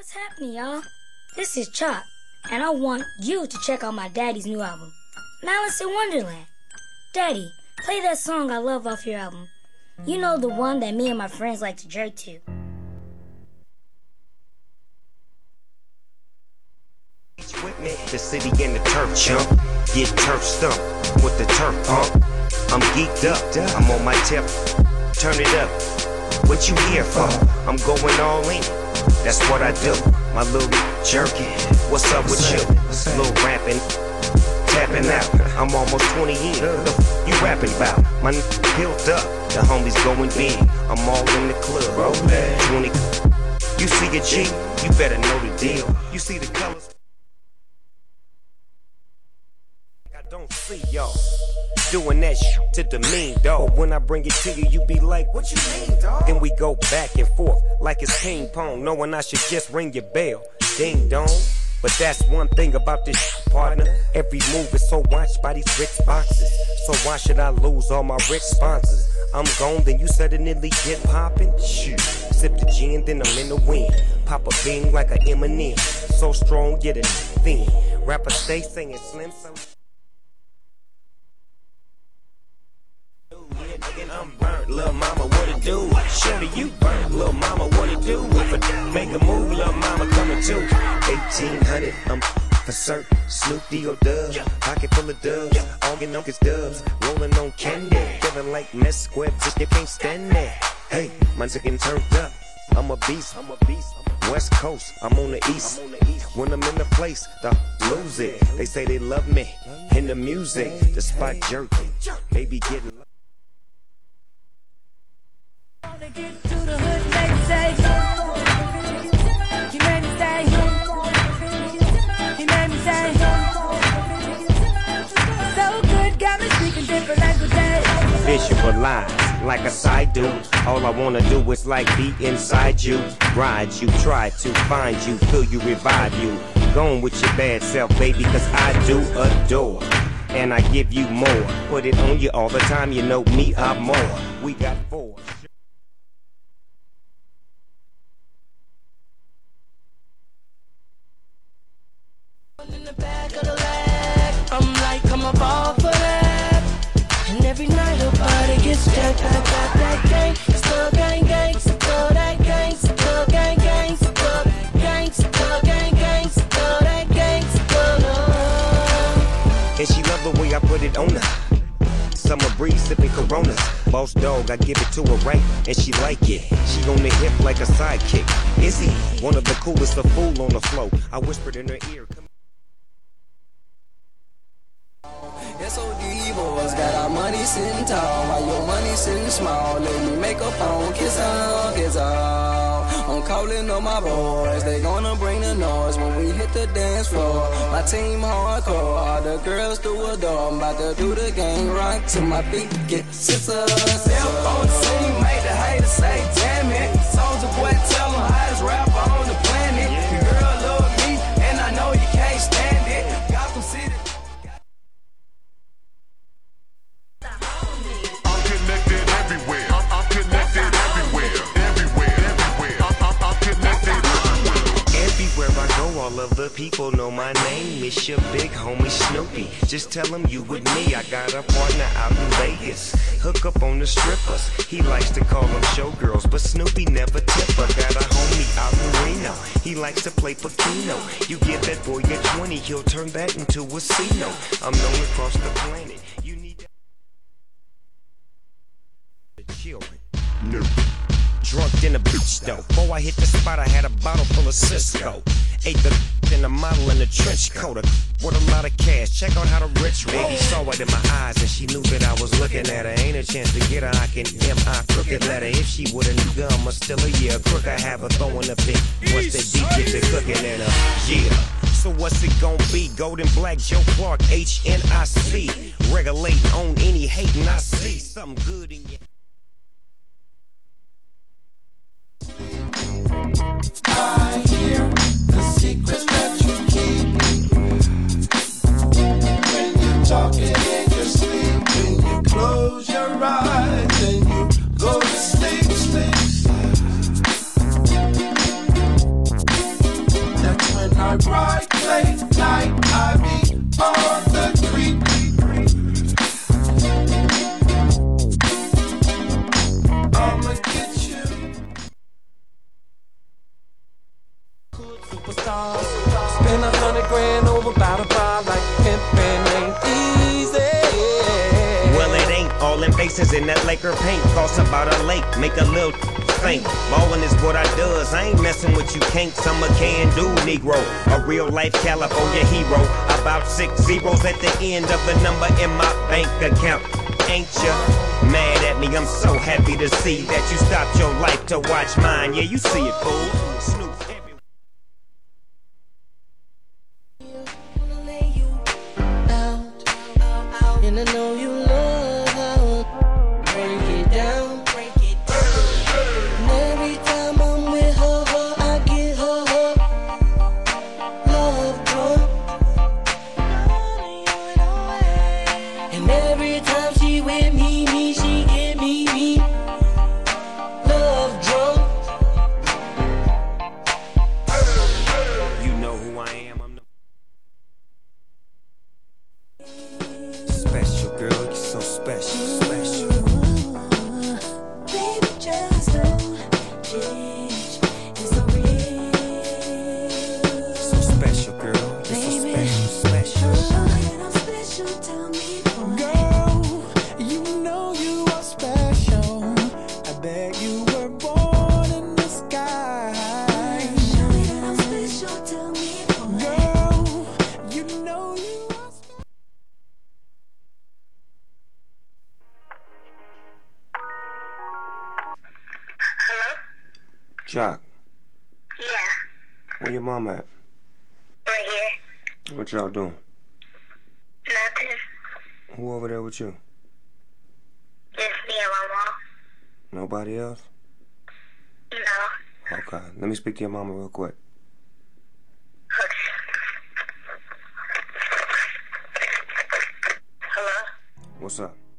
What's happening, y'all? This is Chop, and I want you to check out my daddy's new album, Malice in Wonderland. Daddy, play that song I love off your album. You know, the one that me and my friends like to jerk to. With me, the city and the turf chump. Get turf stumped with the turf pump. I'm geeked up, I'm on my tip. Turn it up. What you here for? I'm going all in. That's what I do. My little jerky. What's up with you? Little rapping, tapping out. I'm almost 20 in. The you rapping about? My built up. The homies going big. I'm all in the club. 20. You see a G? You better know the deal. You see the colors? I don't see y'all doing that shit to demean, dog. But when I bring it to you, you be like, what you mean, dog? Then we go back and forth like it's ping pong, knowing I should just ring your bell. Ding dong. But that's one thing about this shit, partner. Every move is so watched by these rich boxes. So why should I lose all my rich sponsors? I'm gone, then you suddenly get poppin'? Shoot. Sip the gin, then I'm in the wind. Pop a bean like a M&M. So strong, get it thin. Rapper stay singing slim, so I'm burnt, little mama, what it do? Show me you burnt, little mama, what it do? If I make a move, little mama coming too. 1800, I'm for certain. Snoop D or Dub, pocket full of dubs. All getting on his dubs, rolling on candy. Feeling like mess square, bitch, you can't stand that. Hey, mine's getting turned up. I'm a beast. West Coast, I'm on the east. When I'm in the place, the lose it. They say they love me in the music. The spot jerking, they be getting. They get to the hood, they say, you made me say, you made me say, so good, got me speaking different languages. Visualize like a side dude. All I wanna do is like be inside you. Ride you, try to find you, feel you, revive you. Gone with your bad self, baby, cause I do adore. And I give you more. Put it on you all the time, you know me, I'm more. We got 4. In the back of the leg, I'm like, I'm a ball for that. And every night her body gets jacked, that gang, still gang, still that gang, still gang, still gang, still gang, still that gang, still. And she love the way I put it on her. Summer breeze sipping Coronas. Boss dog, I give it to her right, and she like it. She on the hip like a sidekick. Is he one of the coolest, a fool on the floor? I whispered in her ear. SOD boys got our money sitting tall, while your money sitting small. Let me make a phone, kiss on, kiss on. I'm calling on my boys, they gonna bring the noise when we hit the dance floor. My team hardcore, all the girls do adore. I'm about to do the gang right to my feet, get scissors. Step on the scene, make the haters say, damn it. Soldier boy, tell them hottest rapper on the planet. Your girl love me, and I know you can't stand it. Gotham City. Everywhere I go, all of the people know my name. It's your big homie Snoopy. Just tell him you with me. I got a partner out in Vegas. Hook up on the strippers. He likes to call them showgirls, but Snoopy never tip her. Got a homie out in Reno. He likes to play Pacino. You give that boy your 20, he'll turn that into a C-no. I'm known across the planet. You need the children. No. Drunk in the beach though. Before I hit the spot, I had a bottle full of Cisco. Ate the and a model in a trench coat with a lot of cash. Check out how the rich baby saw it in my eyes, and she knew that I was looking at her. Ain't a chance to get her. I can M.I. crooked letter. If she would've knew I'm still a year crook, I have her throwing a pick. Once the deep gets it cooking in her, yeah. So what's it gon' be? Golden Black, Joe Clark, HNIC. Regulating on any hating I see. Something good in you. I hear the secrets that you keep. When you're talking in your sleep, when you close your eyes and you go to sleep, sleep. my ride late night. I be on the creek. I'ma get you. Superstars. Spend 100 grand over about a bar like pimpin' ain't easy. Well, it ain't. All them faces in that Laker paint costs about a lake. Make a little faint. Ballin' is what I does. I ain't messin' with you kinks. I'm a can-do Negro. A real life California hero. About 6 zeros at the end of the number in my bank account. Ain't ya mad at me? I'm so happy to see that you stopped your life to watch mine. Yeah, you see it, fool. Snoop everywhere. Wanna lay you out, and I know you love. Break it down. And every time I'm with her, I get her love drunk. And every time she with me, she get me love drunk. You know who I am. I'm the special girl. You're so special, special. Baby, just don't change. It's so real. So special, girl. You're so special, special. And I'm special, tell me why. Girl, you know you are special. I bet you were born in the sky. Show me that I'm special, tell me why. Girl, you know you are special. Hello? Jock, Yeah, where your mom at? right here. What y'all doing? Nothing. Who over there with you? Just me and my mom. Nobody else? No. Okay, let me speak to your mama real quick. Okay. Hello? What's up?